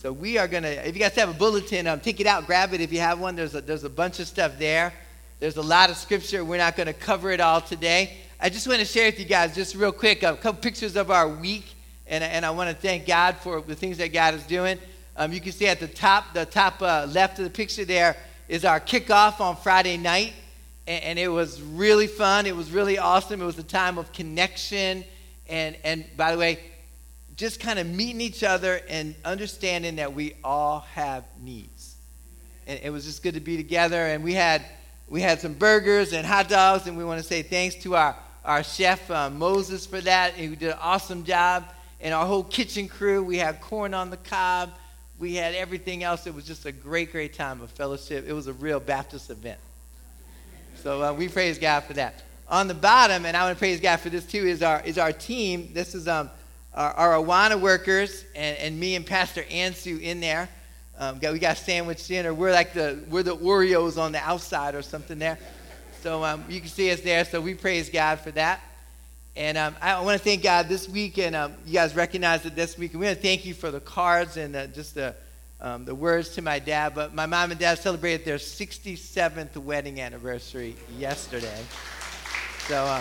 So we are going to, if you guys have a bulletin, take it out, grab it if you have one. There's a bunch of stuff there. There's a lot of scripture. We're not going to cover it all today. I just want to share with you guys just real quick a couple pictures of our week. And I want to thank God for the things that God is doing. You can see at the top left of the picture there is our kickoff on Friday night. And it was really fun. It was really awesome. It was a time of connection. And by the way, just kind of meeting each other and understanding that we all have needs. And it was just good to be together. And we had some burgers and hot dogs. And we want to say thanks to our chef, Moses, for that. He did an awesome job. And our whole kitchen crew, we had corn on the cob. We had everything else. It was just a great, great time of fellowship. It was a real Baptist event. So we praise God for that. On the bottom, and I want to praise God for this too, is our team. This is our Awana workers and me and Pastor Ansu in there. We got sandwiched in, or we're the Oreos on the outside or something there. So you can see us there. So we praise God for that. And I want to thank God this week, and you guys recognize it this week. And we want to thank you for the cards and just the words to my dad. But my mom and dad celebrated their 67th wedding anniversary yesterday. So,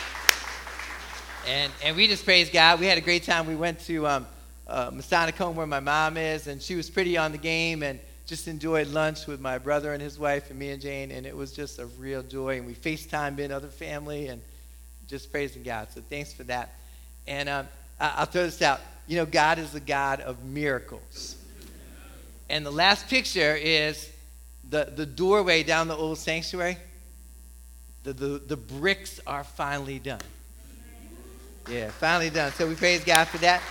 and we just praise God. We had a great time. We went to Masonic Home where my mom is, and she was pretty on the game, and just enjoyed lunch with my brother and his wife and me and Jane, and it was just a real joy. And we FaceTimed in other family and just praising God. So thanks for that. And I'll throw this out. You know, God is the God of miracles. And the last picture is the doorway down the old sanctuary. The bricks are finally done. Yeah, finally done. So we praise God for that.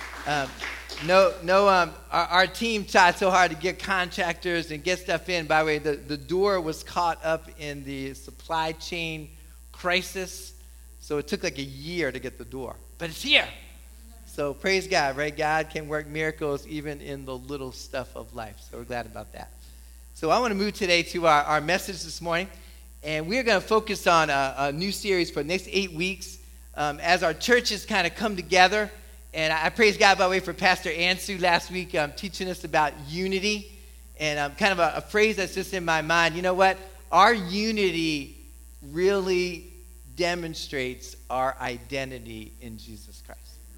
Our team tried so hard to get contractors and get stuff in. By the way, the door was caught up in the supply chain crisis. So it took like a year to get the door. But it's here. So praise God, right? God can work miracles even in the little stuff of life. So we're glad about that. So I want to move today to our message this morning. And we're going to focus on a new series for the next 8 weeks as our churches kind of come together. And I praise God, by the way, for Pastor Ansu last week teaching us about unity. And kind of a phrase that's just in my mind. You know what? Our unity really demonstrates our identity in Jesus Christ.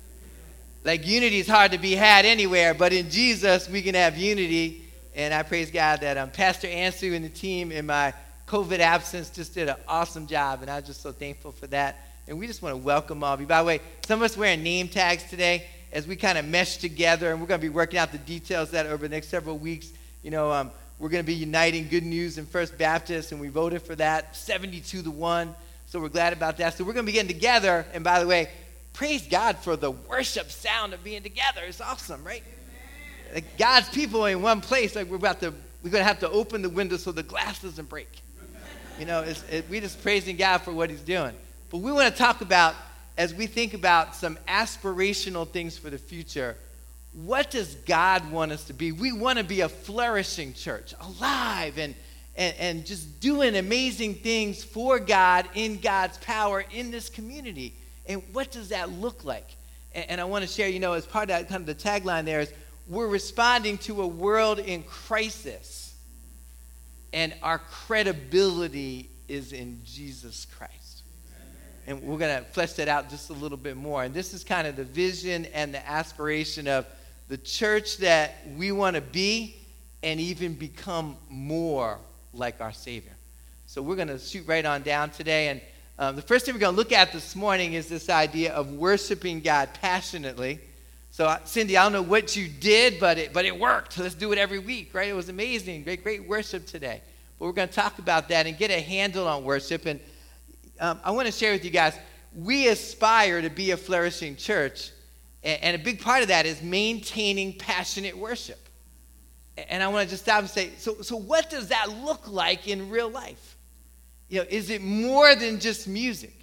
Like, unity is hard to be had anywhere, but in Jesus we can have unity. And I praise God that Pastor Ansu and the team in my COVID absence just did an awesome job, and I'm just so thankful for that. And we just want to welcome all of you. By the way, some of us wearing name tags today as we kind of mesh together, and we're going to be working out the details of that over the next several weeks. You know, we're going to be uniting Good News and First Baptist, and we voted for that 72-1. So we're glad about that. So we're going to be getting together, and by the way, praise God for the worship sound of being together. It's awesome, right? Like, God's people in one place. Like, we're going to have to open the window so the glass doesn't break. You know, we're just praising God for what he's doing. But we want to talk about, as we think about some aspirational things for the future, what does God want us to be? We want to be a flourishing church, alive and just doing amazing things for God, in God's power, in this community. And what does that look like? And I want to share, you know, as part of that, kind of the tagline there is, we're responding to a world in crisis. And our credibility is in Jesus Christ. And we're going to flesh that out just a little bit more. And this is kind of the vision and the aspiration of the church that we want to be and even become more like our Savior. So we're going to shoot right on down today. And the first thing we're going to look at this morning is this idea of worshiping God passionately. So, Cindy, I don't know what you did, but it worked. Let's do it every week, right? It was amazing. Great worship today. But we're going to talk about that and get a handle on worship. And I want to share with you guys, we aspire to be a flourishing church. And a big part of that is maintaining passionate worship. And I want to just stop and say, so what does that look like in real life? You know, is it more than just music?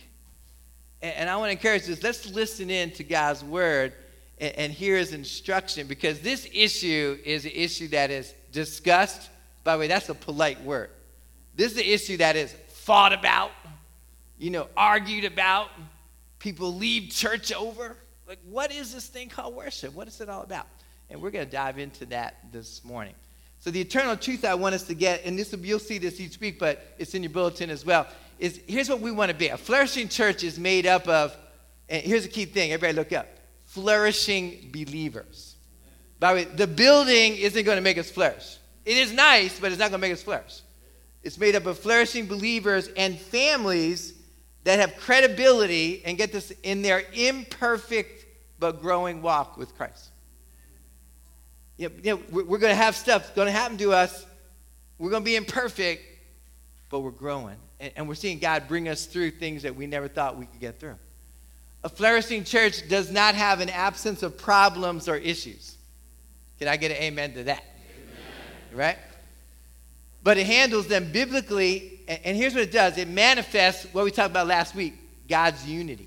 And I want to encourage us, let's listen in to God's word and hear his instruction, because this issue is an issue that is discussed. By the way, that's a polite word. This is an issue that is fought about, you know, argued about. People leave church over. Like, what is this thing called worship? What is it all about? And we're going to dive into that this morning. So the eternal truth I want us to get, and you'll see this each week, but it's in your bulletin as well, is here's what we want to be. A flourishing church is made up of, and here's a key thing, everybody look up, flourishing believers. By the way, the building isn't going to make us flourish. It is nice, but it's not going to make us flourish. It's made up of flourishing believers and families that have credibility, and get this, in their imperfect but growing walk with Christ. We're going to have stuff going to happen to us. We're going to be imperfect, but we're growing. And we're seeing God bring us through things that we never thought we could get through. A flourishing church does not have an absence of problems or issues. Can I get an amen to that? Amen. Right? But it handles them biblically, and here's what it does. It manifests what we talked about last week, God's unity.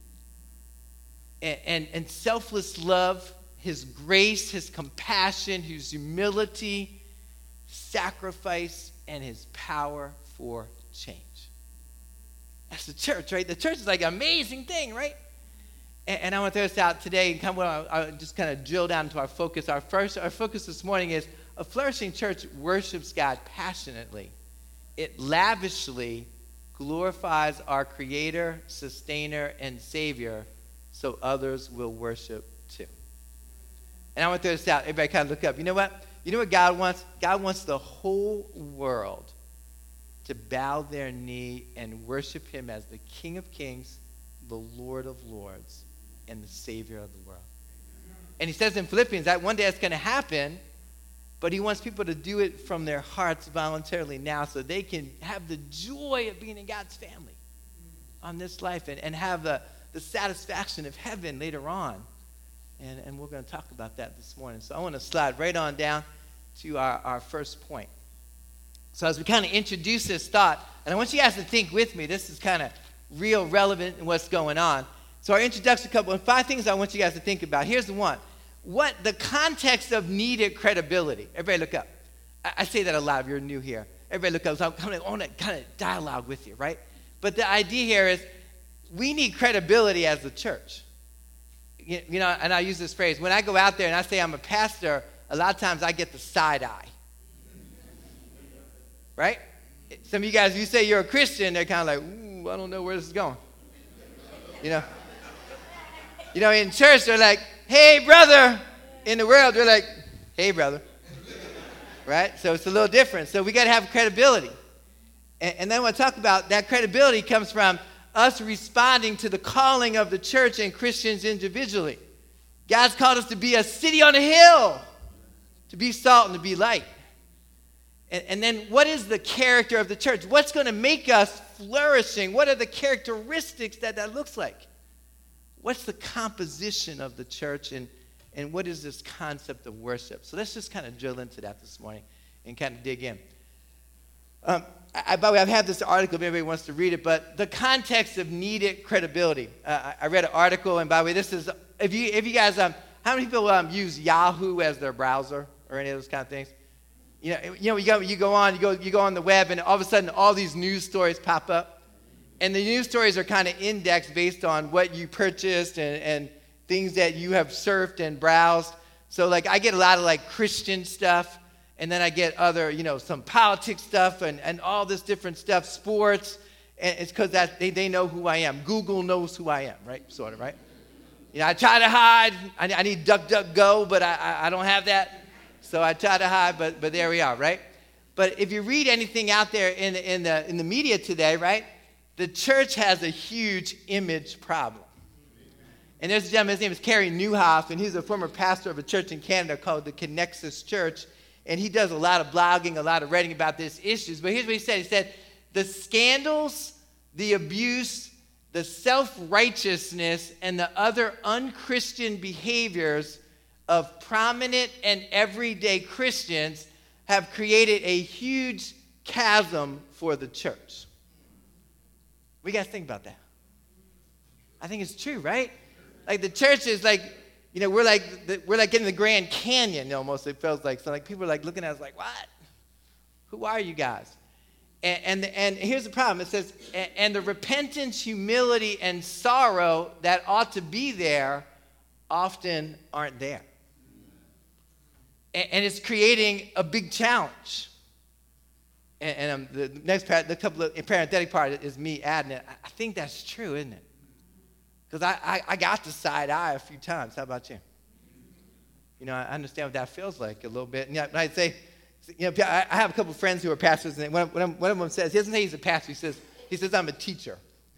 And selfless love, his grace, his compassion, his humility, sacrifice, and his power for change. That's the church, right? The church is like an amazing thing, right? And I want to throw this out today, and I'll just kind of drill down to our focus. Our focus this morning is a flourishing church worships God passionately. It lavishly glorifies our Creator, Sustainer, and Savior so others will worship too. And I want to throw this out. Everybody kind of look up. You know what? You know what God wants? God wants the whole world to bow their knee and worship him as the King of Kings, the Lord of Lords, and the Savior of the world. And he says in Philippians that one day it's going to happen, but he wants people to do it from their hearts voluntarily now so they can have the joy of being in God's family on this life and have the satisfaction of heaven later on. And we're going to talk about that this morning. So I want to slide right on down to our first point. So as we kind of introduce this thought, and I want you guys to think with me, this is kind of real relevant in what's going on. So our introduction, and 5 things I want you guys to think about. Here's the one. What the context of needed credibility. Everybody look up. I say that a lot if you're new here. Everybody look up. So I'm kind of on that kind of dialogue with you, right? But the idea here is we need credibility as the church. You know, and I use this phrase. When I go out there and I say I'm a pastor, a lot of times I get the side eye. Right? Some of you guys, you say you're a Christian, they're kind of like, ooh, I don't know where this is going. You know, in church, they're like, hey, brother. In the world, they're like, hey, brother. Right? So it's a little different. So we got to have credibility. And then I want to talk about that credibility comes from us responding to the calling of the church and Christians individually. God's called us to be a city on a hill, to be salt and to be light. And then what is the character of the church? What's going to make us flourishing? What are the characteristics that looks like? What's the composition of the church, and what is this concept of worship? So let's just kind of drill into that this morning and kind of dig in. By the way, I've had this article if anybody wants to read it, but the context of needed credibility. I read an article, and by the way, this is, if you guys, how many people use Yahoo as their browser or any of those kind of things? You go on the web, and all of a sudden all these news stories pop up. And the news stories are kind of indexed based on what you purchased and things that you have surfed and browsed. So like I get a lot of like Christian stuff, and then I get other, some politics stuff and all this different stuff, sports. And it's because they know who I am. Google knows who I am, right? Sort of, right? I try to hide. I need DuckDuckGo, but I don't have that. So I try to hide, but there we are, right? But if you read anything out there in the media today, right, the church has a huge image problem. And there's a gentleman, his name is Kerry Newhoff, and he's a former pastor of a church in Canada called the Connexus Church. And he does a lot of blogging, a lot of writing about these issues. But here's what he said. He said, the scandals, the abuse, the self-righteousness, and the other unchristian behaviors of prominent and everyday Christians have created a huge chasm for the church. We got to think about that. I think it's true, right? Like the church is like, we're like in the Grand Canyon almost, it feels like. So like people are like looking at us like, what? Who are you guys? And here's the problem. It says, and the repentance, humility, and sorrow that ought to be there often aren't there. And it's creating a big challenge. And the next part, the couple of parenthetic part is me adding it. I think that's true, isn't it? Because I got the side eye a few times. How about you? You know, I understand what that feels like a little bit. And I'd say, you know, I have a couple of friends who are pastors, and one of them says, he doesn't say he's a pastor, he says I'm a teacher.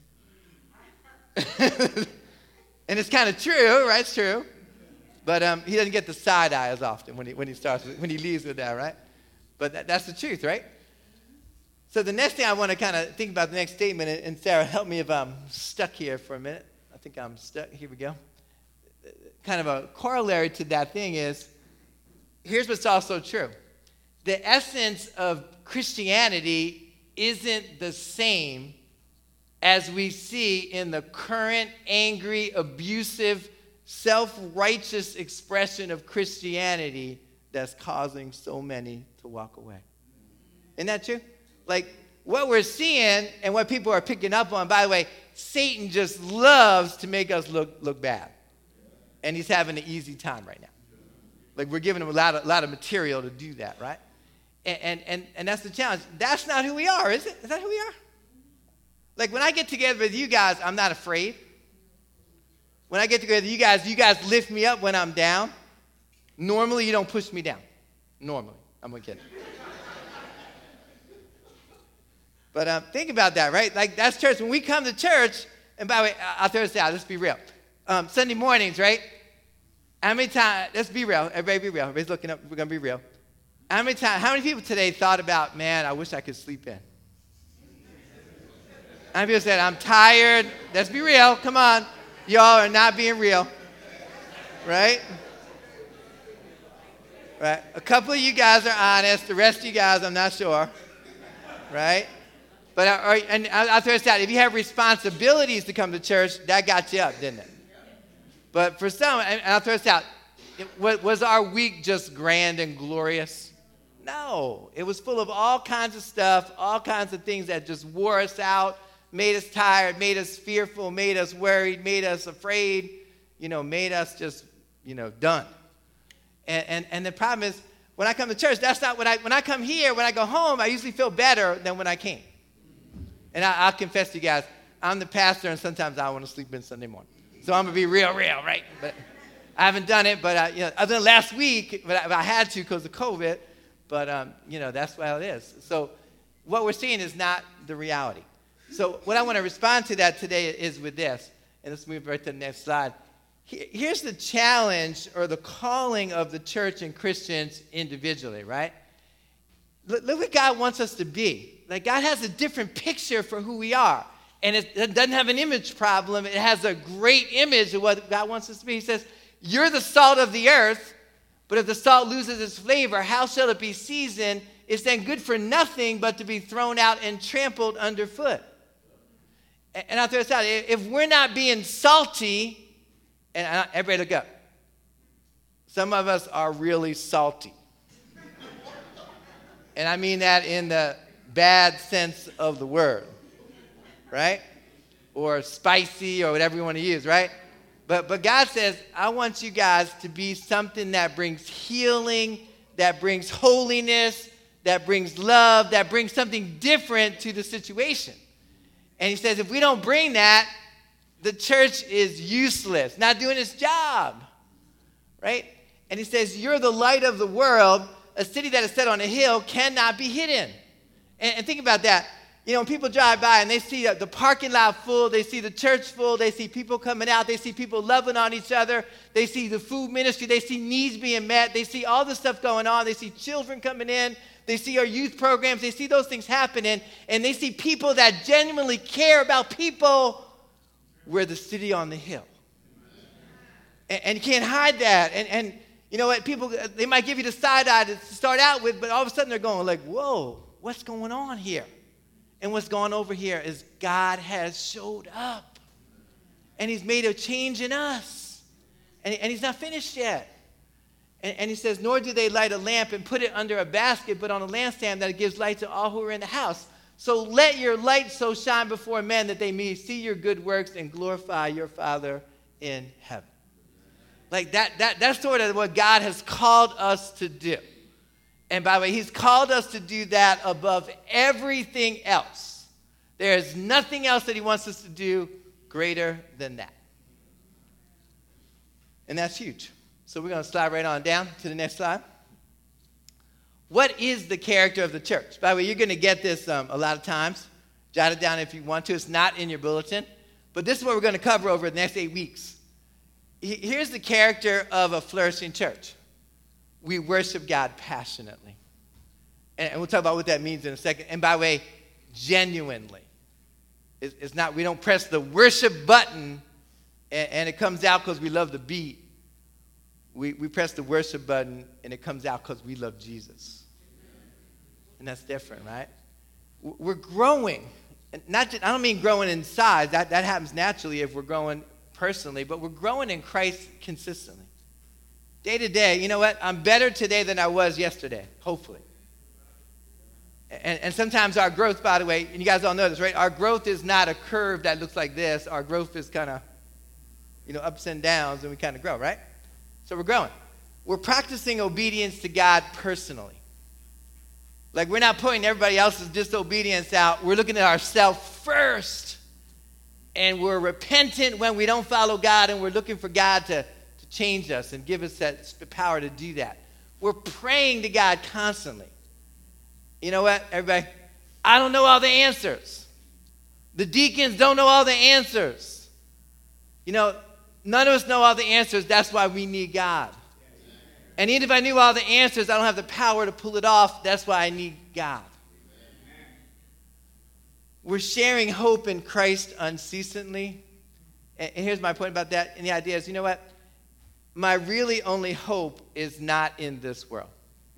And it's kind of true, right? It's true. But he doesn't get the side eye as often when he leaves with that, right? But that's the truth, right? So the next thing I want to kind of think about the next statement, and Sarah, help me if I'm stuck here for a minute. I think I'm stuck. Here we go. Kind of a corollary to that thing is, here's what's also true. The essence of Christianity isn't the same as we see in the current angry, abusive, self-righteous expression of Christianity that's causing so many to walk away. Isn't that true? Like, what we're seeing and what people are picking up on, by the way, Satan just loves to make us look bad. And he's having an easy time right now. Like, we're giving him a lot of material to do that, right? And that's the challenge. That's not who we are, is it? Is that who we are? Like, when I get together with you guys, I'm not afraid. When I get together with you guys lift me up when I'm down. Normally, you don't push me down. Normally. I'm going to kid. But think about that, right? Like, that's church. When we come to church, and by the way, I'll throw this out. Let's be real. Sunday mornings, right? How many times, let's be real. Everybody be real. Everybody's looking up. We're going to be real. How many people today thought about, man, I wish I could sleep in? How many people said, I'm tired? Let's be real. Come on. Y'all are not being real. Right? Right? A couple of you guys are honest. The rest of you guys, I'm not sure. Right? But I'll throw this out. If you have responsibilities to come to church, that got you up, didn't it? But for some, and I'll throw this out, was our week just grand and glorious? No. It was full of all kinds of stuff, all kinds of things that just wore us out, made us tired, made us fearful, made us worried, made us afraid, made us just, done. And the problem is, when I come to church, that's not when I come here, when I go home, I usually feel better than when I came. And I'll confess to you guys, I'm the pastor, and sometimes I want to sleep in Sunday morning. So I'm going to be real, right? But I haven't done it, but other than last week, but I had to because of COVID. But, that's what it is. So what we're seeing is not the reality. So what I want to respond to that today is with this. And let's move right to the next slide. Here's the challenge or the calling of the church and Christians individually, right? Look what God wants us to be. Like, God has a different picture for who we are. And it doesn't have an image problem. It has a great image of what God wants us to be. He says, you're the salt of the earth, but if the salt loses its flavor, how shall it be seasoned? It's then good for nothing but to be thrown out and trampled underfoot. And I'll throw this out. If we're not being salty, and everybody look up. Some of us are really salty. And I mean that in the bad sense of the word, right? Or spicy or whatever you want to use, right? But God says, I want you guys to be something that brings healing, that brings holiness, that brings love, that brings something different to the situation. And he says, if we don't bring that, the church is useless, not doing its job, right? And he says, you're the light of the world. A city that is set on a hill cannot be hidden. And think about that. When people drive by and they see the parking lot full, they see the church full, they see people coming out, they see people loving on each other, they see the food ministry, they see needs being met, they see all this stuff going on, they see children coming in, they see our youth programs, they see those things happening, and they see people that genuinely care about people. We're the city on the hill. And you can't hide that. And you know what? People, they might give you the side eye to start out with, but all of a sudden they're going like, whoa, what's going on here? And what's going over here is God has showed up. And he's made a change in us. And he's not finished yet. And he says, nor do they light a lamp and put it under a basket, but on a lampstand that it gives light to all who are in the house. So let your light so shine before men that they may see your good works and glorify your Father in heaven. Like that's sort of what God has called us to do. And by the way, he's called us to do that above everything else. There is nothing else that he wants us to do greater than that. And that's huge. So we're going to slide right on down to the next slide. What is the character of the church? By the way, you're going to get this a lot of times. Jot it down if you want to. It's not in your bulletin. But this is what we're going to cover over the next 8 weeks. Here's the character of a flourishing church. We worship God passionately. And we'll talk about what that means in a second. And by the way, genuinely. It's not, we don't press the worship button and it comes out because we love the beat. We press the worship button and it comes out because we love Jesus. And that's different, right? We're growing. Not just, I don't mean growing in size. That happens naturally if we're growing personally. But we're growing in Christ consistently. Day to day, you know what? I'm better today than I was yesterday, hopefully. And sometimes our growth, by the way, and you guys all know this, right? Our growth is not a curve that looks like this. Our growth is kind of, ups and downs, and we kind of grow, right? So we're growing. We're practicing obedience to God personally. Like we're not pointing everybody else's disobedience out. We're looking at ourselves first. And we're repentant when we don't follow God, and we're looking for God to change us and give us that power to do that. We're praying to God constantly. You know what, everybody? I don't know all the answers. The deacons don't know all the answers. None of us know all the answers. That's why we need God. And even if I knew all the answers, I don't have the power to pull it off. That's why I need God. We're sharing hope in Christ unceasingly. And here's my point about that. And the idea is, you know what? My really only hope is not in this world.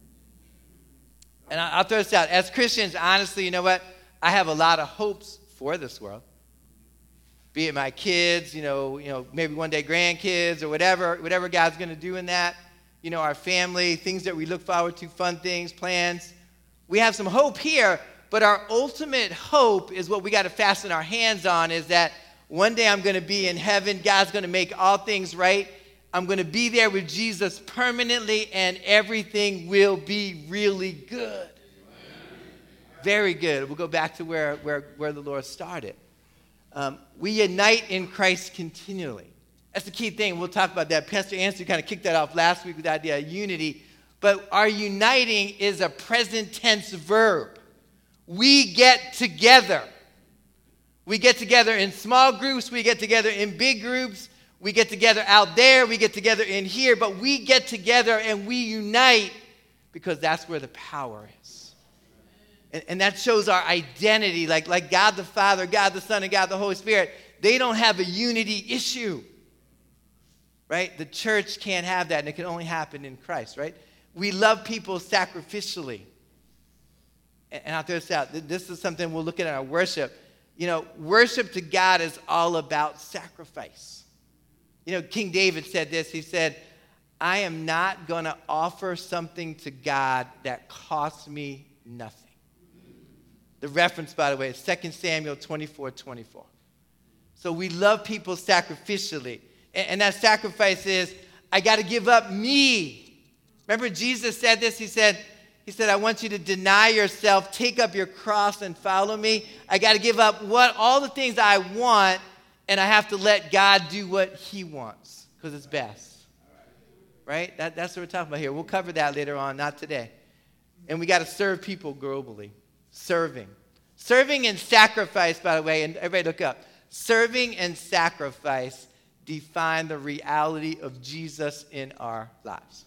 And I'll throw this out. As Christians, honestly, you know what? I have a lot of hopes for this world. Be it my kids, maybe one day grandkids or whatever God's going to do in that. Our family, things that we look forward to, fun things, plans. We have some hope here, but our ultimate hope is what we got to fasten our hands on, is that one day I'm going to be in heaven. God's going to make all things right. I'm going to be there with Jesus permanently, and everything will be really good. Very good. We'll go back to where the Lord started. We unite in Christ continually. That's the key thing. We'll talk about that. Pastor Anstey kind of kicked that off last week with the idea of unity. But our uniting is a present tense verb. We get together. We get together in small groups. We get together in big groups. We get together out there. We get together in here. But we get together and we unite because that's where the power is. And that shows our identity. Like God the Father, God the Son, and God the Holy Spirit, they don't have a unity issue. Right? The church can't have that, and it can only happen in Christ, right? We love people sacrificially. And I'll throw this out. This is something we'll look at in our worship. Worship to God is all about sacrifice. King David said this. He said, I am not going to offer something to God that costs me nothing. The reference, by the way, is 2 Samuel 24:24. So we love people sacrificially. And that sacrifice is, I got to give up me. Remember Jesus said this? He said, I want you to deny yourself, take up your cross and follow me. I got to give up all the things I want, and I have to let God do what he wants because it's best. Right? That's what we're talking about here. We'll cover that later on, not today. And we got to serve people globally. Serving and sacrifice, by the way, and everybody look up. Serving and sacrifice define the reality of Jesus in our lives.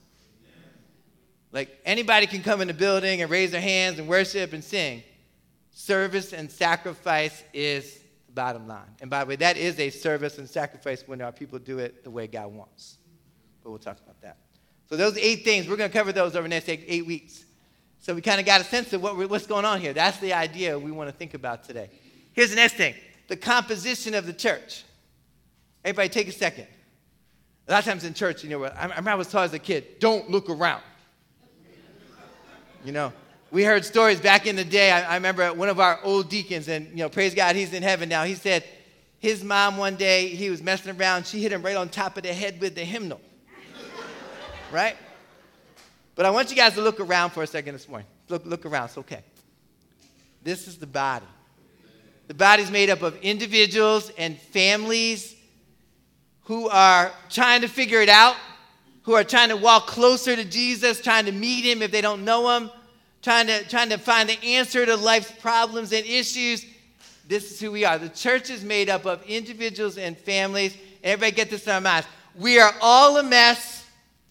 Like anybody can come in the building and raise their hands and worship and sing. Service and sacrifice is the bottom line. And by the way, that is a service and sacrifice when our people do it the way God wants. But we'll talk about that. So those 8 things, we're going to cover those over the next 8 weeks. So we kind of got a sense of what's going on here. That's the idea we want to think about today. Here's the next thing. The composition of the church. Everybody take a second. A lot of times in church, I remember I was taught as a kid, don't look around. We heard stories back in the day. I remember one of our old deacons, and, praise God, he's in heaven now. He said his mom one day, he was messing around. She hit him right on top of the head with the hymnal. right? But I want you guys to look around for a second this morning. Look around. It's okay. This is the body. The body is made up of individuals and families who are trying to figure it out, who are trying to walk closer to Jesus, trying to meet him if they don't know him, trying to find the answer to life's problems and issues. This is who we are. The church is made up of individuals and families. Everybody get this in our minds. We are all a mess,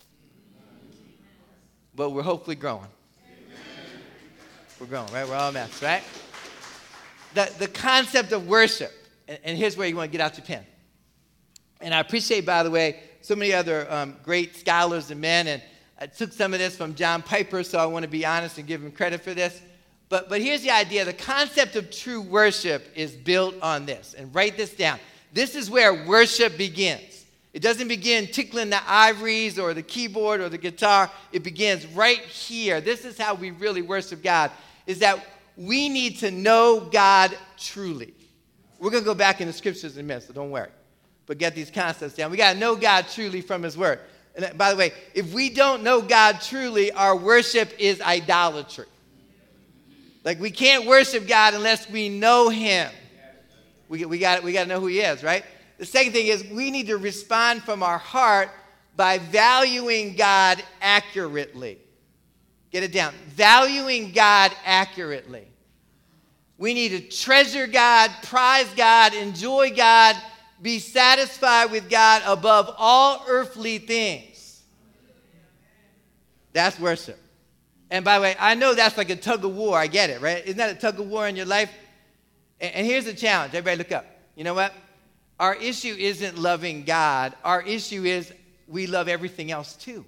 but we're hopefully growing. We're growing, right? We're all a mess, right? The concept of worship, and here's where you want to get out your pen. And I appreciate, by the way, so many other great scholars and men, and I took some of this from John Piper, so I want to be honest and give him credit for this. But here's the idea. The concept of true worship is built on this, and write this down. This is where worship begins. It doesn't begin tickling the ivories or the keyboard or the guitar. It begins right here. This is how we really worship God, is that we need to know God truly. We're going to go back in the scriptures in a minute, so don't worry. But get these concepts down. We got to know God truly from his word. And by the way, if we don't know God truly, our worship is idolatry. Like, we can't worship God unless we know him. We got to know who he is, right? The second thing is we need to respond from our heart by valuing God accurately. Get it down. Valuing God accurately. We need to treasure God, prize God, enjoy God, be satisfied with God above all earthly things. That's worship. And by the way, I know that's like a tug of war. I get it, right? Isn't that a tug of war in your life? And here's the challenge. Everybody look up. You know what? Our issue isn't loving God. Our issue is we love everything else too.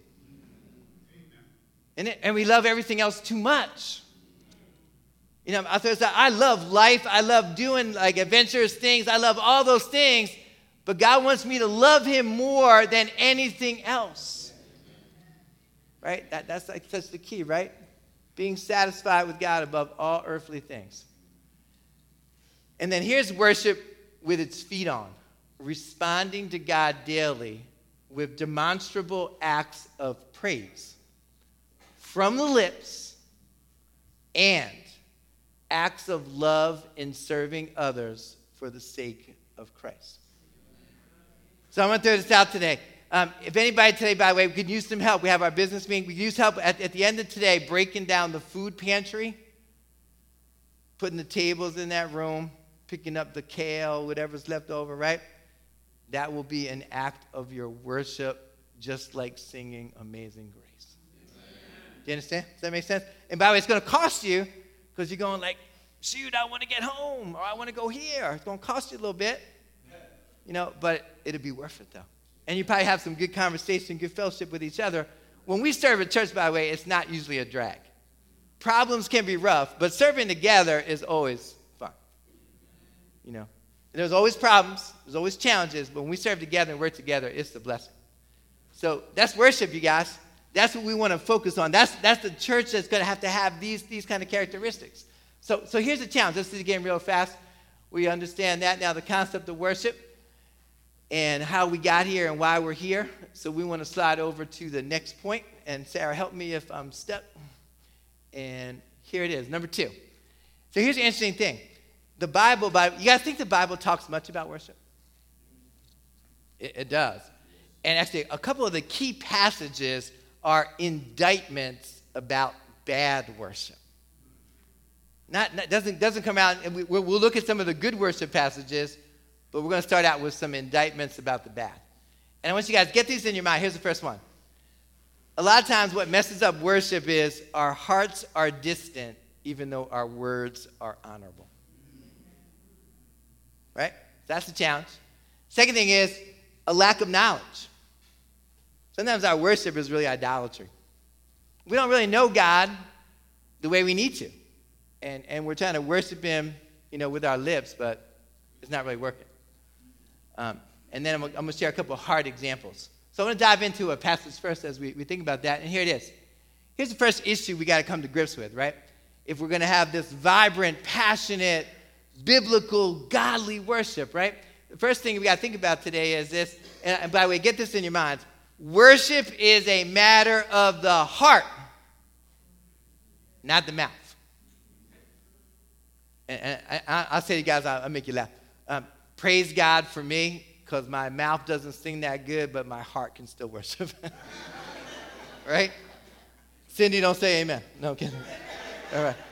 And we love everything else too much. You know, I love life. I love doing like adventurous things. I love all those things. But God wants me to love him more than anything else. Right? That's the key, right? Being satisfied with God above all earthly things. And then here's worship with its feet on. Responding to God daily with demonstrable acts of praise from the lips and acts of love in serving others for the sake of Christ. So I'm going to throw this out today. If anybody today, by the way, we could use some help. We have our business meeting. We could use help at the end of today breaking down the food pantry, putting the tables in that room, picking up the kale, whatever's left over, right? That will be an act of your worship, just like singing Amazing Grace. Do you understand? Does that make sense? And by the way, it's going to cost you because you're going like, shoot, I want to get home, or I want to go here. It's going to cost you a little bit, you know, but it'll be worth it, though. And you probably have some good conversation, good fellowship with each other. When we serve at church, by the way, it's not usually a drag. Problems can be rough, but serving together is always fun. You know, there's always problems, there's always challenges, but when we serve together and work together, it's a blessing. So that's worship, you guys. That's what we want to focus on. That's the church that's going to have these kind of characteristics. So here's the challenge. Let's do it again real fast. We understand that now, the concept of worship and how we got here and why we're here. So we want to slide over to the next point. And Sarah, help me if I'm stuck. And here it is, number 2. So here's the interesting thing. The Bible, you guys think the Bible talks much about worship? It does. And actually, a couple of the key passages are indictments about bad worship. Doesn't come out, and we'll look at some of the good worship passages, but we're going to start out with some indictments about the bad. And I want you guys to get these in your mind. Here's the first one. A lot of times what messes up worship is our hearts are distant, even though our words are honorable. Right? That's the challenge. Second thing is a lack of knowledge. Sometimes our worship is really idolatry. We don't really know God the way we need to. And we're trying to worship him, you know, with our lips, but it's not really working. And then I'm going to share a couple of hard examples. So I want to dive into a passage first as we think about that. And here it is. Here's the first issue we got to come to grips with, right? If we're going to have this vibrant, passionate, biblical, godly worship, right? The first thing we got to think about today is this. And by the way, get this in your minds. Worship is a matter of the heart, not the mouth. And I'll say to you guys, I'll make you laugh. Praise God for me, because my mouth doesn't sing that good, but my heart can still worship. Right? Cindy, don't say amen. No, I'm kidding. All right.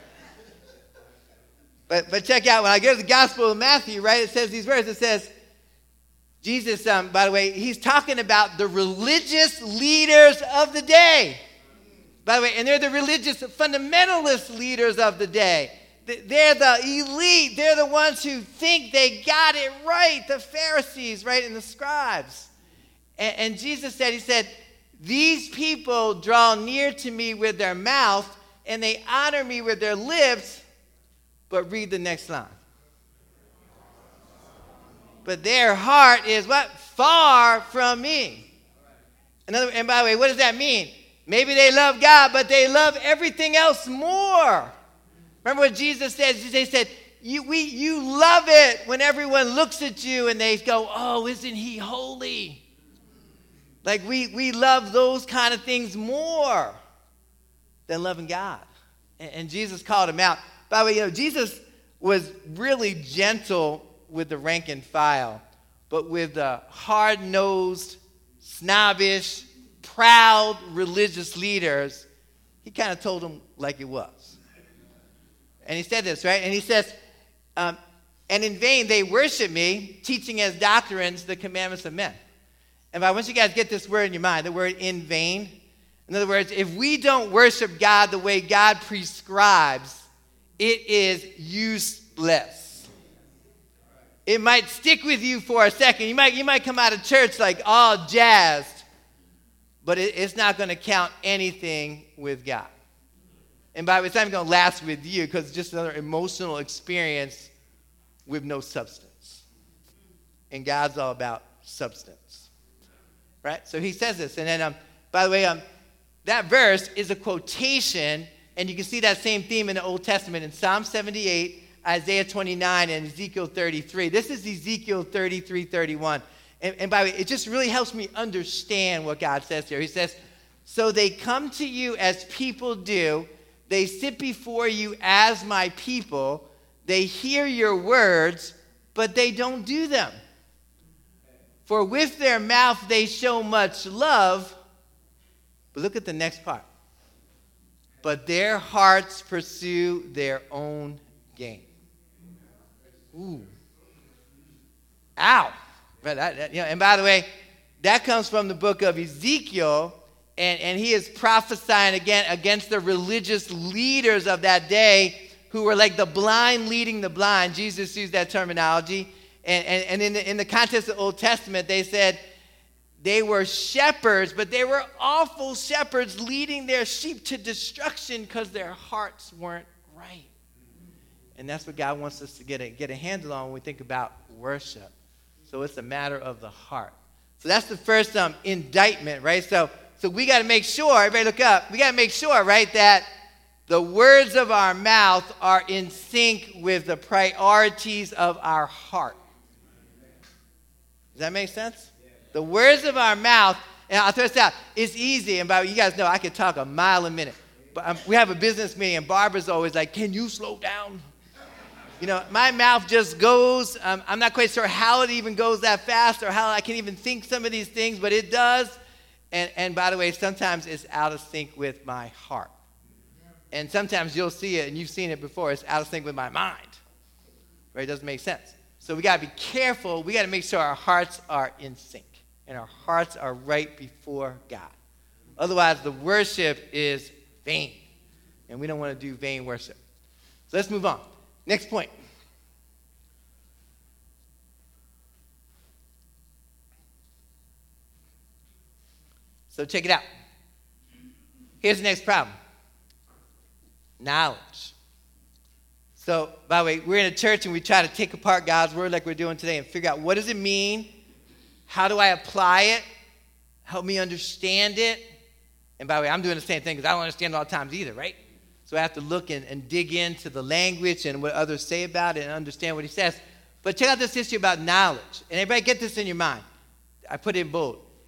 But check out, when I go to the Gospel of Matthew, right, it says these words. It says, Jesus, by the way, he's talking about the religious leaders of the day. By the way, and they're the religious fundamentalist leaders of the day. They're the elite. They're the ones who think they got it right, the Pharisees, right, and the scribes. And Jesus said, he said, these people draw near to me with their mouth, and they honor me with their lips, but read the next line. But their heart is what? Far from me. And by the way, what does that mean? Maybe they love God, but they love everything else more. Remember what Jesus said? They said, you love it when everyone looks at you and they go, oh, isn't he holy? Like we love those kind of things more than loving God. And Jesus called him out. By the way, Jesus was really gentle with the rank and file, but with the hard-nosed, snobbish, proud religious leaders, he kind of told them like it was. And he said this, right? And he says, and in vain they worship me, teaching as doctrines the commandments of men. And I want you guys to get this word in your mind, the word in vain. In other words, if we don't worship God the way God prescribes, it is useless. It might stick with you for a second. You might come out of church like all jazzed, but it's not going to count anything with God. And by the way, it's not even going to last with you because it's just another emotional experience with no substance. And God's all about substance. Right? So he says this. And then, by the way, that verse is a quotation, and you can see that same theme in the Old Testament in Psalm 78, Isaiah 29, and Ezekiel 33. This is Ezekiel 33:31. And by the way, it just really helps me understand what God says here. He says, so they come to you as people do. They sit before you as my people. They hear your words, but they don't do them. For with their mouth they show much love. But look at the next part. But their hearts pursue their own gain. Ooh. Ow. And by the way, that comes from the book of Ezekiel. And he is prophesying again against the religious leaders of that day who were like the blind leading the blind. Jesus used that terminology. And in the context of the Old Testament, they said they were shepherds, but they were awful shepherds leading their sheep to destruction because their hearts weren't right. And that's what God wants us to get a handle on when we think about worship. So it's a matter of the heart. So that's the first indictment, right? So we got to make sure, everybody look up, we got to make sure, right, that the words of our mouth are in sync with the priorities of our heart. Does that make sense? The words of our mouth, and I'll throw this out, it's easy, and by you guys know I could talk a mile a minute. But we have a business meeting, and Barbara's always like, can you slow down? You know, my mouth just goes. I'm not quite sure how it even goes that fast or how I can even think some of these things, but it does. And by the way, sometimes it's out of sync with my heart. And sometimes you'll see it, and you've seen it before, it's out of sync with my mind. Right? It doesn't make sense. So we got to be careful. We got to make sure our hearts are in sync and our hearts are right before God. Otherwise, the worship is vain. And we don't want to do vain worship. So let's move on. Next point. So check it out. Here's the next problem. Knowledge. So, by the way, we're in a church and we try to take apart God's word like we're doing today and figure out what does it mean? How do I apply it? Help me understand it. And by the way, I'm doing the same thing because I don't understand it all the times either, right? So I have to look and dig into the language and what others say about it and understand what he says. But check out this history about knowledge. And everybody get this in your mind. I put it in bold.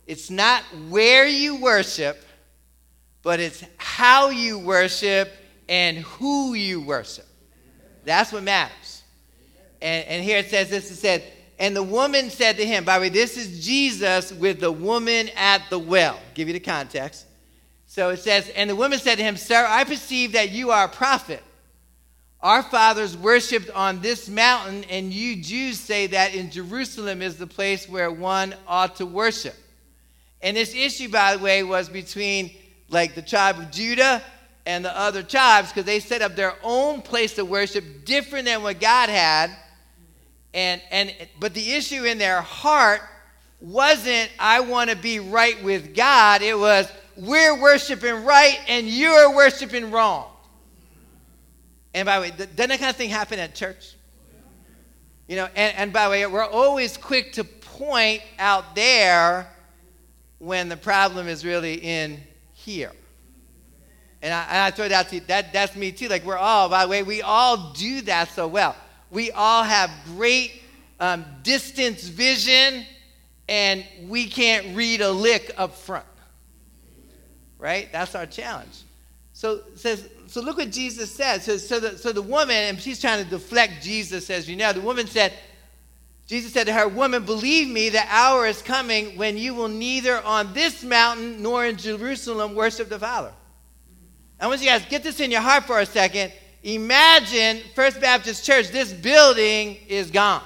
it's not where you worship, but it's how you worship and who you worship. That's what matters. And here it says this, it said, and the woman said to him, by the way, this is Jesus with the woman at the well. Give you the context. So it says, and the woman said to him, sir, I perceive that you are a prophet. Our fathers worshipped on this mountain, and you Jews say that in Jerusalem is the place where one ought to worship. And this issue, by the way, was between like the tribe of Judah and the other tribes, because they set up their own place of worship different than what God had. But the issue in their heart wasn't, I want to be right with God. It was, we're worshiping right and you're worshiping wrong. And by the way, doesn't that kind of thing happen at church? You know, and by the way, we're always quick to point out there when the problem is really in here. And I throw it out to you, that's me too. Like, we're all, by the way, we all do that so well. We all have great distance vision, and we can't read a lick up front. Right? That's our challenge. So it says, so look what Jesus said. So the woman, and she's trying to deflect Jesus, as you know. The woman said, Jesus said to her, woman, believe me, the hour is coming when you will neither on this mountain nor in Jerusalem worship the Father. I want you guys to get this in your heart for a second. Imagine First Baptist Church, this building is gone.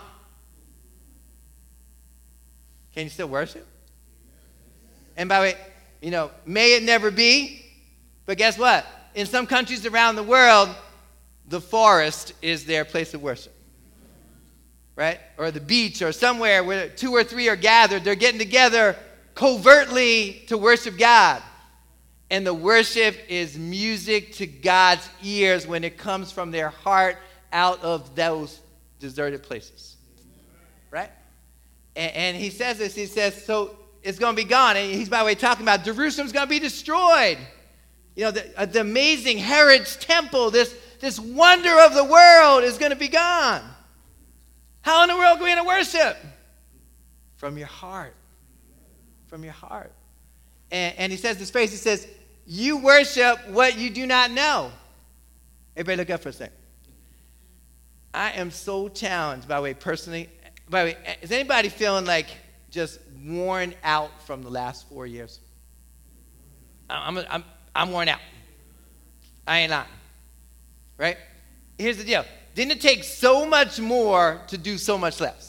Can you still worship? And by the way, you know, may it never be, but guess what? In some countries around the world, the forest is their place of worship. Right? Or the beach or somewhere where 2 or 3 are gathered, they're getting together covertly to worship God. And the worship is music to God's ears when it comes from their heart out of those deserted places. Right? And he says this, he says, so it's going to be gone. And he's, by the way, talking about Jerusalem's going to be destroyed. You know, the amazing Herod's temple, this wonder of the world is going to be gone. How in the world are we going to worship? From your heart. From your heart. And he says this phrase, he says, you worship what you do not know. Everybody look up for a second. I am so challenged, by the way, personally. By the way, is anybody feeling like just worn out from the last 4 years? I'm worn out. I ain't lying. Right? Here's the deal. Didn't it take so much more to do so much less?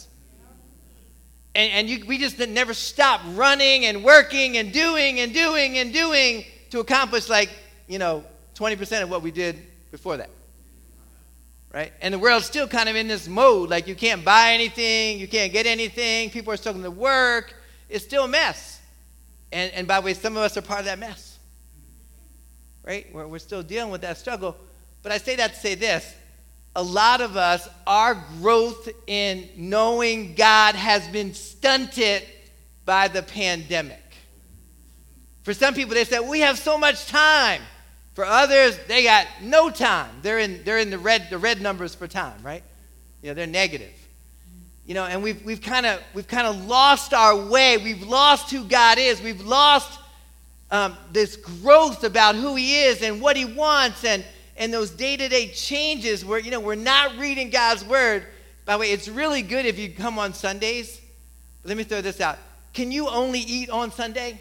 We just never stopped running and working and doing and doing and doing to accomplish 20% of what we did before that. Right? And the world's still kind of in this mode, like you can't buy anything, you can't get anything, people are struggling to work. It's still a mess. And by the way, some of us are part of that mess. Right? We're still dealing with that struggle. But I say that to say this. A lot of us, our growth in knowing God has been stunted by the pandemic. For some people, they say, we have so much time. For others, they got no time. They're in the red numbers for time, right? You know, they're negative. You know, and we've kind of lost our way. We've lost who God is. We've lost this growth about who He is and what He wants, and those day-to-day changes where, you know, we're not reading God's Word. By the way, it's really good if you come on Sundays. But let me throw this out. Can you only eat on Sunday?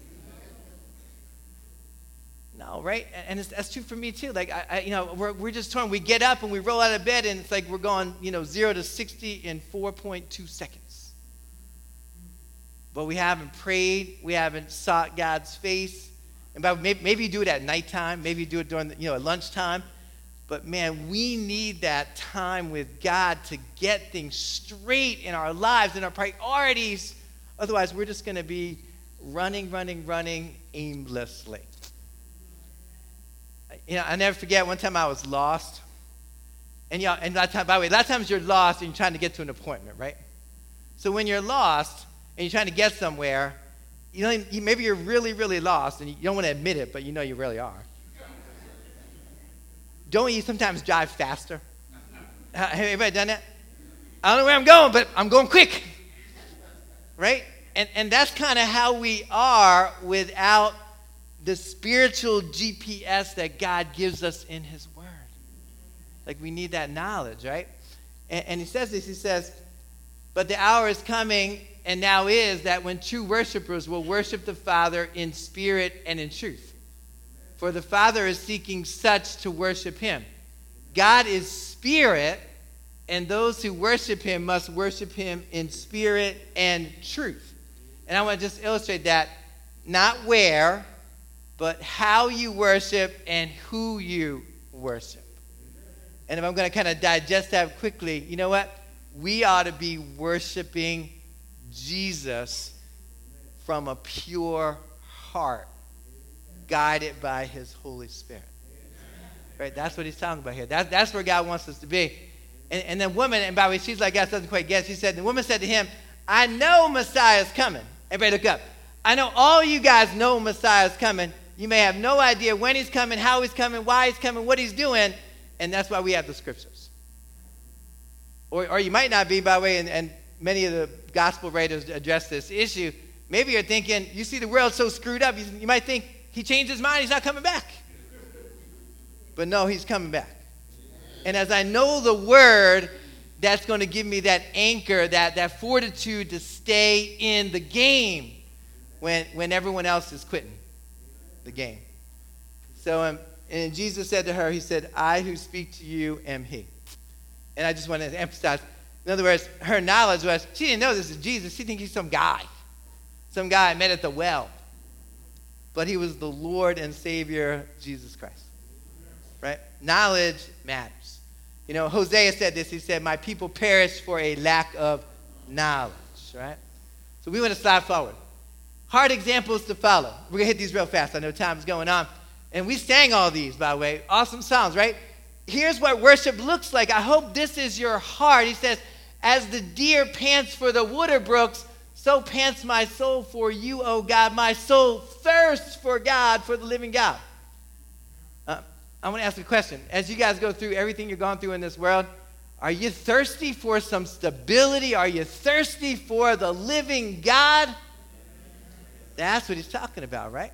No, right? And that's true for me too. Like, we're just torn. We get up and we roll out of bed and it's like we're going, 0 to 60 in 4.2 seconds. But we haven't prayed. We haven't sought God's face. And maybe you do it at nighttime. Maybe you do it during, at lunchtime. But man, we need that time with God to get things straight in our lives and our priorities. Otherwise, we're just going to be running aimlessly. I never forget one time I was lost. And a lot of times you're lost and you're trying to get to an appointment, right? So when you're lost and you're trying to get somewhere, maybe you're really, really lost and you don't want to admit it, but you know you really are. Don't you sometimes drive faster? Have anybody done that? I don't know where I'm going, but I'm going quick. Right? And that's kind of how we are without the spiritual GPS that God gives us in his word. Like we need that knowledge, right? And he says this, he says, but the hour is coming and now is that when true worshipers will worship the Father in spirit and in truth. For the Father is seeking such to worship him. God is spirit, and those who worship him must worship him in spirit and truth. And I want to just illustrate that, not where, but how you worship and who you worship. And if I'm going to kind of digest that quickly, you know what? We ought to be worshiping Jesus from a pure heart, guided by his Holy Spirit. Right? That's what he's talking about here. That's where God wants us to be. And the woman, and by the way, she's like, God doesn't quite get it. She said, the woman said to him, I know Messiah's coming. Everybody look up. I know all you guys know Messiah's coming. You may have no idea when he's coming, how he's coming, why he's coming, what he's doing. And that's why we have the scriptures. Or you might not be, by the way, and many of the gospel writers address this issue. Maybe you're thinking, you see the world so screwed up, you might think he changed his mind, he's not coming back. But no, he's coming back. And as I know the word, that's going to give me that anchor, that fortitude to stay in the game when everyone else is quitting the game. So, and Jesus said to her, he said, I who speak to you am he. And I just want to emphasize, in other words, her knowledge was, she didn't know this is Jesus. She thinks he's some guy I met at the well. But he was the Lord and Savior, Jesus Christ. Right? Knowledge matters. You know, Hosea said this. He said, my people perish for a lack of knowledge. Right? So we want to slide forward. Hard examples to follow. We're going to hit these real fast. I know time's going on. And we sang all these, by the way. Awesome songs, right? Here's what worship looks like. I hope this is your heart. He says, as the deer pants for the water brooks, so pants my soul for you, O God. My soul thirsts for God, for the living God. I want to ask a question. As you guys go through everything you're going through in this world, are you thirsty for some stability? Are you thirsty for the living God? That's what he's talking about, right?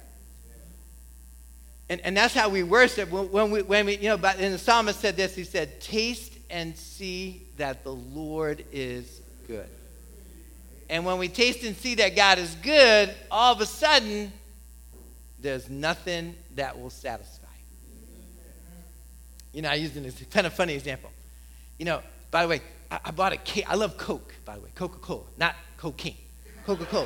And that's how we worship. When we you know, and the psalmist said this, he said, taste and see that the Lord is good. And when we taste and see that God is good, all of a sudden, there's nothing that will satisfy. You know, I used this kind of funny example. You know, by the way, I bought a cake. I love Coke, by the way, Coca-Cola, not cocaine, Coca-Cola.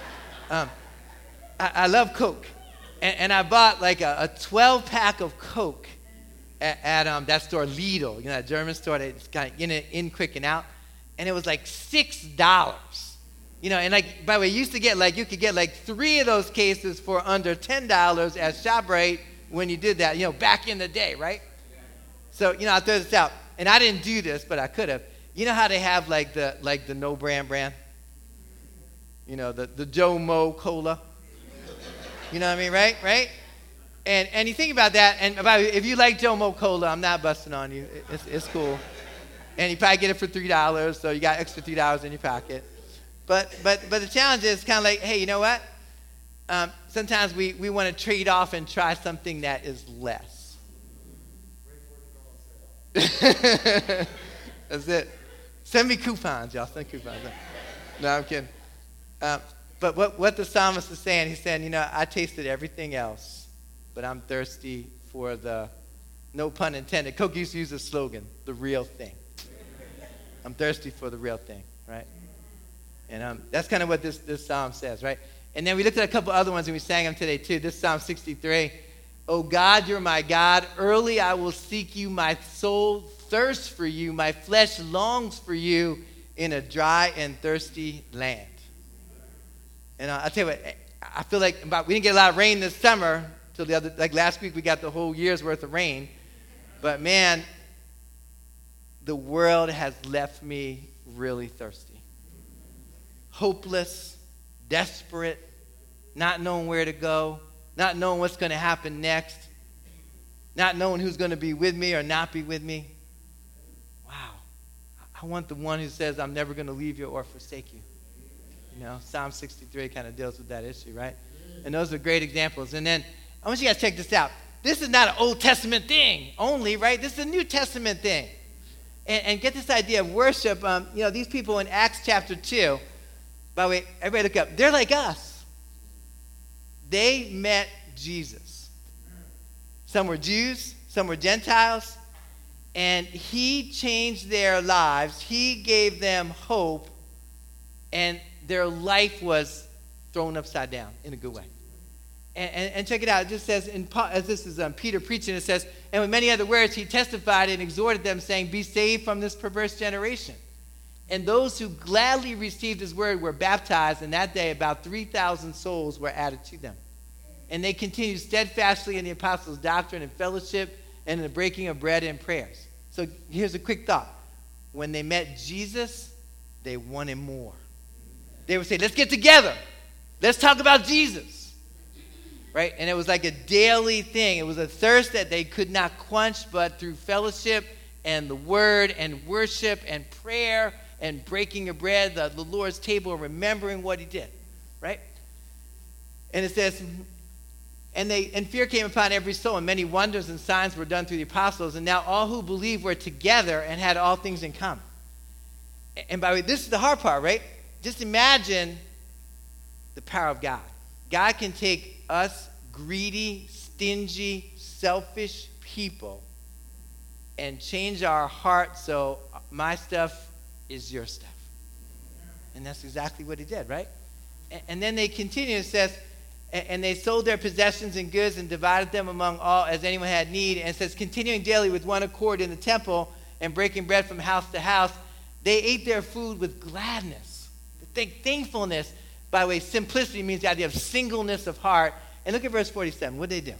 I love Coke. And I bought like a 12-pack of Coke at that store, Lidl, you know, that German store that's kind of in quick and out. And it was like $6. You know, and like, by the way, you could get like 3 of those cases for under $10 at ShopRite when you did that, you know, back in the day, right? So, you know, I'll throw this out. And I didn't do this, but I could have. You know how they have like the no brand? You know, the Joe Mo Cola. You know what I mean, right? And you think about that, and if you like Joe Mo Cola, I'm not busting on you. It's cool. And you probably get it for $3, so you got extra $3 in your pocket. But the challenge is kind of like, hey, you know what? Sometimes we want to trade off and try something that is less. That's it. Send me coupons, y'all. Send coupons. No, I'm kidding. But what the psalmist is saying, he's saying, you know, I tasted everything else, but I'm thirsty for the, no pun intended, Coke used to use a slogan, the real thing. I'm thirsty for the real thing, right? And that's kind of what this psalm says, right? And then we looked at a couple other ones and we sang them today too. This Psalm 63. Oh God, you're my God. Early I will seek you. My soul thirsts for you. My flesh longs for you in a dry and thirsty land. And I'll tell you what, I feel like we didn't get a lot of rain this summer till like last week we got the whole year's worth of rain. But man, the world has left me really thirsty. Hopeless, desperate, not knowing where to go, not knowing what's going to happen next, not knowing who's going to be with me or not be with me. Wow. I want the one who says, I'm never going to leave you or forsake you. Psalm 63 kind of deals with that issue, right? And those are great examples. And then I want you guys to check this out. This is not an Old Testament thing only, right? This is a New Testament thing. And get this idea of worship. These people in Acts chapter 2, by the way, everybody look up. They're like us. They met Jesus. Some were Jews, some were Gentiles, and he changed their lives. He gave them hope, and their life was thrown upside down in a good way. And check it out. It just says, as this is Peter preaching, it says, and with many other words, he testified and exhorted them, saying, be saved from this perverse generation. And those who gladly received his word were baptized, and that day about 3,000 souls were added to them. And they continued steadfastly in the apostles' doctrine and fellowship and in the breaking of bread and prayers. So here's a quick thought. When they met Jesus, they wanted more. They would say, let's get together. Let's talk about Jesus. Right? And it was like a daily thing. It was a thirst that they could not quench, but through fellowship and the word and worship and prayer and breaking of bread, the Lord's table, and remembering what he did. Right? And it says, and fear came upon every soul, and many wonders and signs were done through the apostles, and now all who believed were together and had all things in common. And by the way, this is the hard part, right? Just imagine the power of God. God can take us greedy, stingy, selfish people and change our heart so my stuff is your stuff. And that's exactly what he did, right? And then they continue, it says, and they sold their possessions and goods and divided them among all as anyone had need. And it says, continuing daily with one accord in the temple and breaking bread from house to house, they ate their food with gladness. Thankfulness, by the way, simplicity means the idea of singleness of heart. And look at verse 47. What did they do?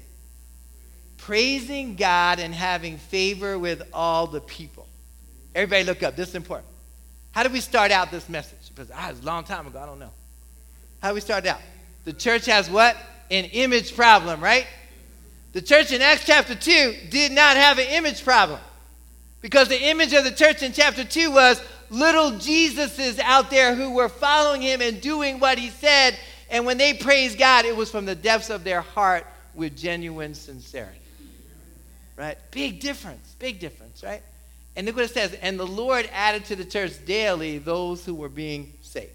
Praising God and having favor with all the people. Everybody look up. This is important. How did we start out this message? Because it was a long time ago. I don't know. How did we start out? The church has what? An image problem, right? The church in Acts chapter 2 did not have an image problem. Because the image of the church in chapter 2 was little Jesuses out there who were following him and doing what he said. And when they praised God, it was from the depths of their heart with genuine sincerity. Right? Big difference, right? And look what it says. And the Lord added to the church daily those who were being saved.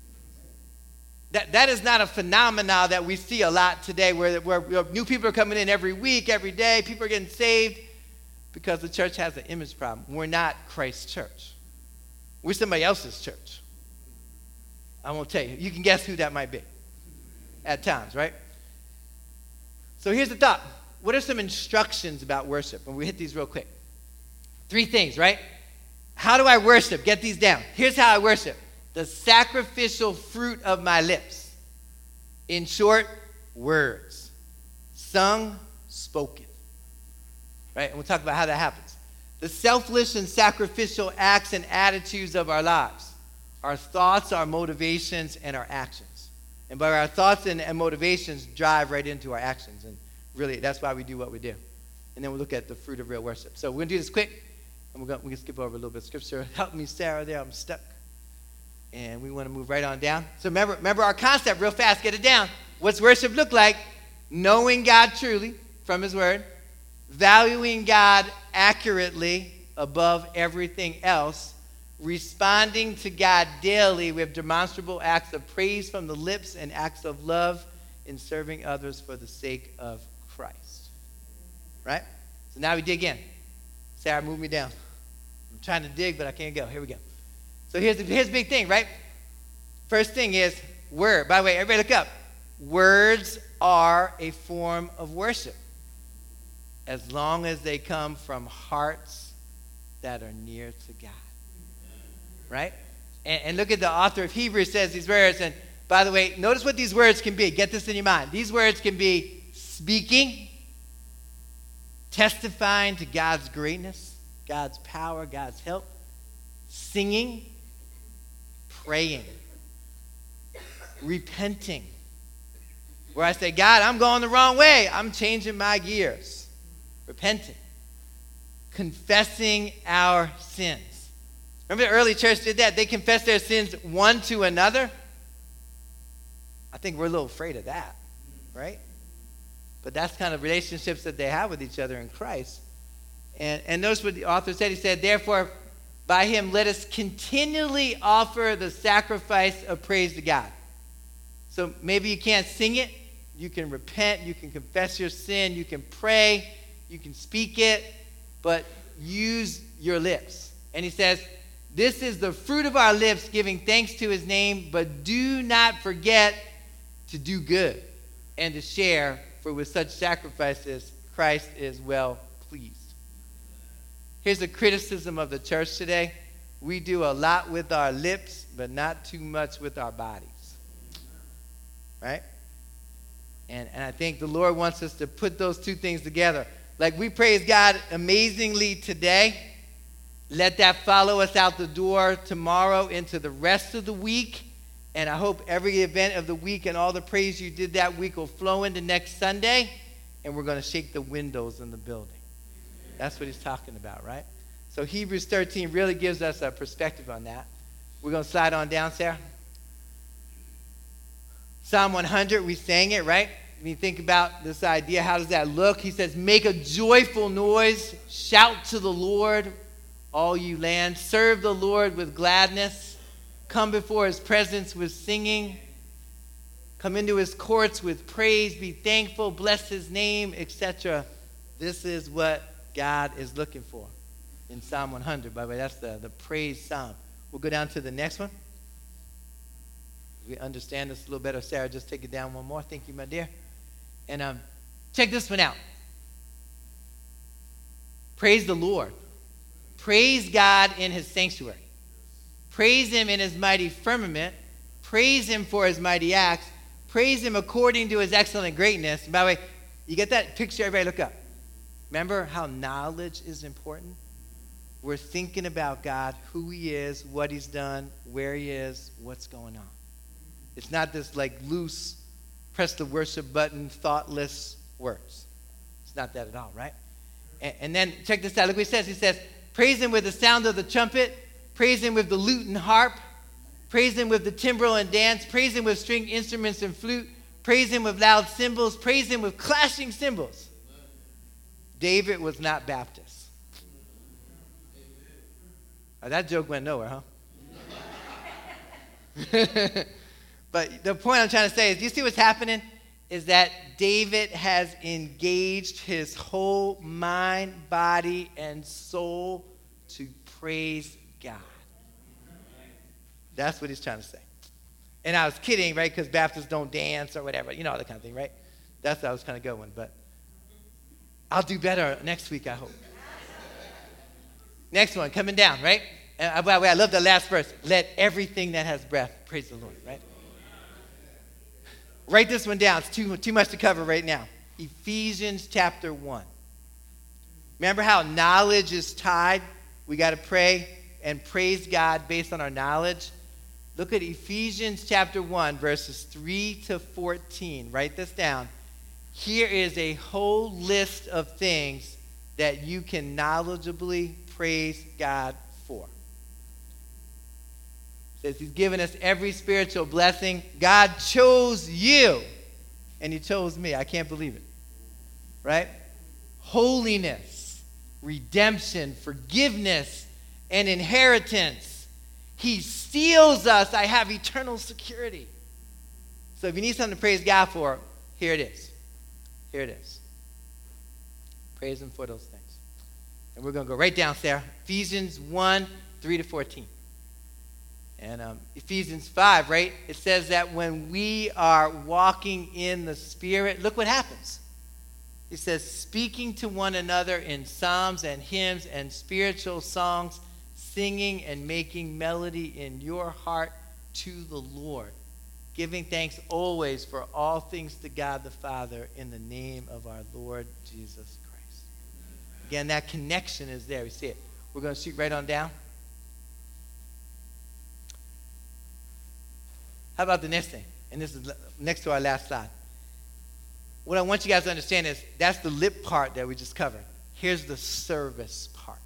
That is not a phenomenon that we see a lot today where new people are coming in every week, every day. People are getting saved because the church has an image problem. We're not Christ's church. We're somebody else's church. I won't tell you. You can guess who that might be at times, right? So here's the thought. What are some instructions about worship? And we hit these real quick. 3 things, right? How do I worship? Get these down. Here's how I worship. The sacrificial fruit of my lips. In short, words. Sung, spoken. Right? And we'll talk about how that happens. The selfless and sacrificial acts and attitudes of our lives. Our thoughts, our motivations, and our actions. And by our thoughts and motivations drive right into our actions. And really, that's why we do what we do. And then we'll look at the fruit of real worship. So we're going to do this quick. And we're going to skip over a little bit of scripture. Help me, Sarah, there. I'm stuck. And we want to move right on down. So remember our concept real fast. Get it down. What's worship look like? Knowing God truly from his word. Valuing God accurately above everything else. Responding to God daily with demonstrable acts of praise from the lips and acts of love in serving others for the sake of Christ. Right? So now we dig in. Sarah, move me down. I'm trying to dig, but I can't go. Here we go. So here's the big thing, right? First thing is word. By the way, everybody look up. Words are a form of worship as long as they come from hearts that are near to God. Right? And look at the author of Hebrews says these words. And by the way, notice what these words can be. Get this in your mind. These words can be speaking, testifying to God's greatness, God's power, God's help, singing, praying, repenting. Where I say, God, I'm going the wrong way. I'm changing my gears. Repenting. Confessing our sins. Remember the early church did that? They confessed their sins one to another. I think we're a little afraid of that, right? But that's kind of relationships that they have with each other in Christ. And notice what the author said. He said, therefore, by him, let us continually offer the sacrifice of praise to God. So maybe you can't sing it. You can repent. You can confess your sin. You can pray. You can speak it. But use your lips. And he says, this is the fruit of our lips, giving thanks to his name. But do not forget to do good and to share, for with such sacrifices, Christ is well pleased. Here's a criticism of the church today. We do a lot with our lips, but not too much with our bodies. Right? And I think the Lord wants us to put those two things together. Like we praise God amazingly today. Let that follow us out the door tomorrow into the rest of the week. And I hope every event of the week and all the praise you did that week will flow into next Sunday. And we're going to shake the windows in the building. That's what he's talking about, right? So Hebrews 13 really gives us a perspective on that. We're going to slide on down, Sarah. Psalm 100, we sang it, right? When you think about this idea, how does that look? He says, make a joyful noise. Shout to the Lord, all you lands. Serve the Lord with gladness. Come before his presence with singing. Come into his courts with praise. Be thankful. Bless his name, etc. This is what God is looking for in Psalm 100. By the way, that's the praise psalm. We'll go down to the next one. We understand this a little better. Sarah, just take it down one more. Thank you, my dear. And check this one out. Praise the Lord. Praise God in his sanctuary. Praise him in his mighty firmament. Praise him for his mighty acts. Praise him according to his excellent greatness. And by the way, you get that picture? Everybody look up. Remember how knowledge is important? We're thinking about God, who he is, what he's done, where he is, what's going on. It's not this like loose, press the worship button, thoughtless words. It's not that at all, right? And then check this out. Look what he says. He says, praise him with the sound of the trumpet. Praise him with the lute and harp. Praise him with the timbrel and dance. Praise him with string instruments and flute. Praise him with loud cymbals. Praise him with clashing cymbals. David was not Baptist. Oh, that joke went nowhere, huh? But the point I'm trying to say is, do you see what's happening? Is that David has engaged his whole mind, body, and soul to praise God. That's what he's trying to say. And I was kidding, right? Because Baptists don't dance or whatever. You know, all that kind of thing, right? That's what I was kind of going. But I'll do better next week, I hope. Next one, coming down, right? And I love the last verse. Let everything that has breath praise the Lord, right? Write this one down. It's too much to cover right now. Ephesians chapter 1. Remember how knowledge is tied? We got to pray and praise God based on our knowledge. Look at Ephesians chapter 1, verses 3 to 14. Write this down. Here is a whole list of things that you can knowledgeably praise God for. It says he's given us every spiritual blessing. God chose you, and he chose me. I can't believe it. Right? Holiness, redemption, forgiveness, and inheritance. He steals us. I have eternal security. So if you need something to praise God for, here it is. Here it is. Praise him for those things. And we're going to go right down, Sarah. Ephesians 1, 3 to 14. And Ephesians 5, right? It says that when we are walking in the Spirit, look what happens. It says, speaking to one another in psalms and hymns and spiritual songs, singing and making melody in your heart to the Lord, giving thanks always for all things to God the Father in the name of our Lord Jesus Christ. Again, that connection is there. We see it. We're going to shoot right on down. How about the next thing? And this is next to our last slide. What I want you guys to understand is that's the lip part that we just covered. Here's the service part.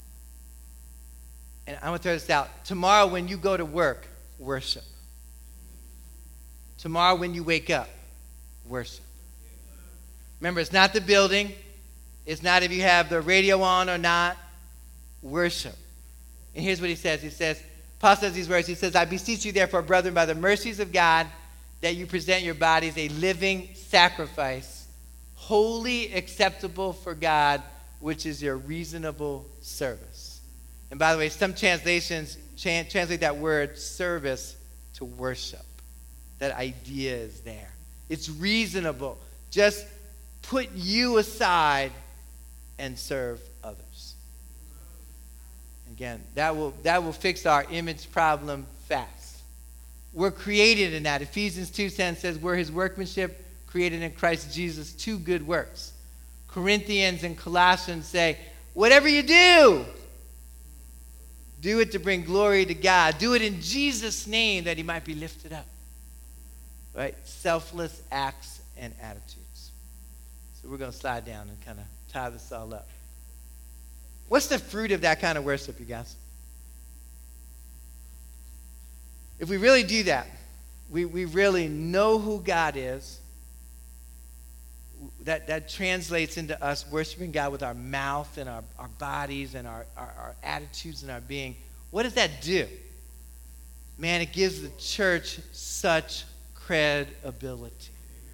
And I want to throw this out. Tomorrow when you go to work, worship. Tomorrow when you wake up, worship. Remember, it's not the building. It's not if you have the radio on or not. Worship. And here's what he says. He says, Paul says these words. He says, I beseech you therefore, brethren, by the mercies of God, that you present your bodies a living sacrifice, wholly acceptable for God, which is your reasonable service. And by the way, some translations translate that word service to worship. That idea is there. It's reasonable. Just put you aside and serve others. Again, that will fix our image problem fast. We're created in that. Ephesians 2:10 says we're his workmanship, created in Christ Jesus to good works. Corinthians and Colossians say, whatever you do, do it to bring glory to God. Do it in Jesus' name that he might be lifted up. Right? Selfless acts and attitudes. So we're going to slide down and kind of tie this all up. What's the fruit of that kind of worship, you guys? If we really do that, we really know who God is. That translates into us worshiping God with our mouth and our bodies and our attitudes and our being. What does that do? Man, it gives the church such credibility.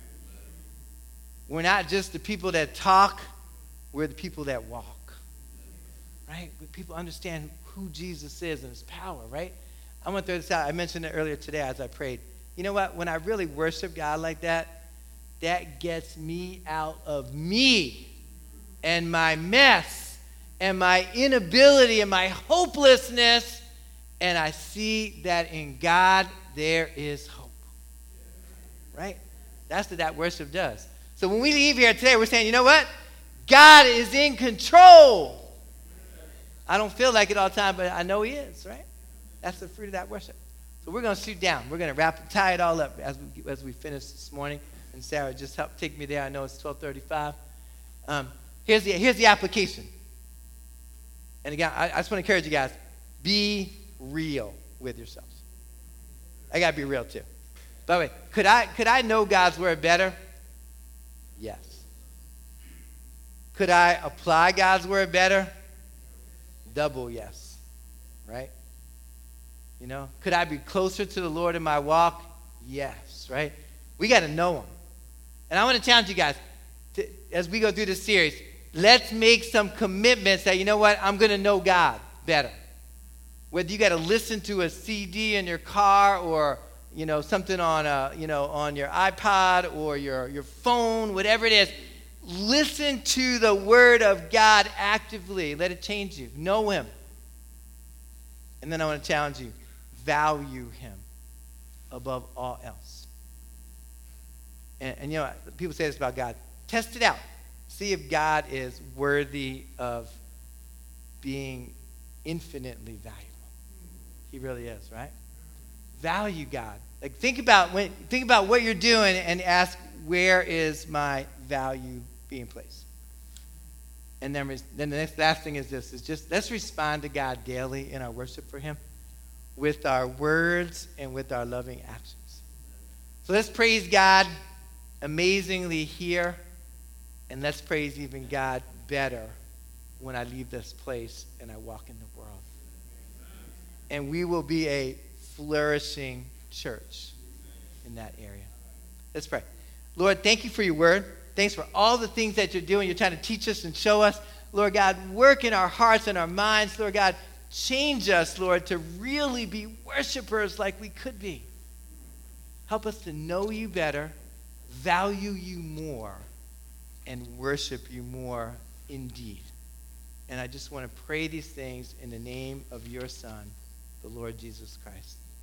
We're not just the people that talk, we're the people that walk. Right? People understand who Jesus is and his power, right? I'm going to throw this out. I mentioned it earlier today as I prayed. You know what? When I really worship God like that, that gets me out of me and my mess and my inability and my hopelessness, and I see that in God there is hope. Right? That's what that worship does. So when we leave here today, we're saying, you know what? God is in control. I don't feel like it all the time, but I know he is, right? That's the fruit of that worship. So we're going to shoot down. We're going to tie it all up as we finish this morning. And Sarah just helped take me there. I know it's 12:35. Here's the application. And again, I just want to encourage you guys, be real with yourselves. I got to be real too. By the way, could I know God's word better? Yes. Could I apply God's word better? Double yes. Right? You know, could I be closer to the Lord in my walk? Yes, right? We got to know him. And I want to challenge you guys, as we go through this series, let's make some commitments that, you know what, I'm going to know God better. Whether you got to listen to a CD in your car or, you know, something on, on your iPod or your phone, whatever it is, listen to the word of God actively. Let it change you. Know him. And then I want to challenge you, value him above all else. And you know, people say this about God. Test it out. See if God is worthy of being infinitely valuable. He really is, right? Value God. Like think about what you're doing and ask, where is my value being placed? And then the last thing is this, is just let's respond to God daily in our worship for him with our words and with our loving actions. So let's praise God amazingly here, and let's praise even God better when I leave this place and I walk in the world. And we will be a flourishing church in that area. Let's pray. Lord, thank you for your word. Thanks for all the things that you're doing. You're trying to teach us and show us. Lord God, work in our hearts and our minds. Lord God, change us, Lord, to really be worshipers like we could be. Help us to know you better, value you more, and worship you more indeed. And I just want to pray these things in the name of your Son, the Lord Jesus Christ.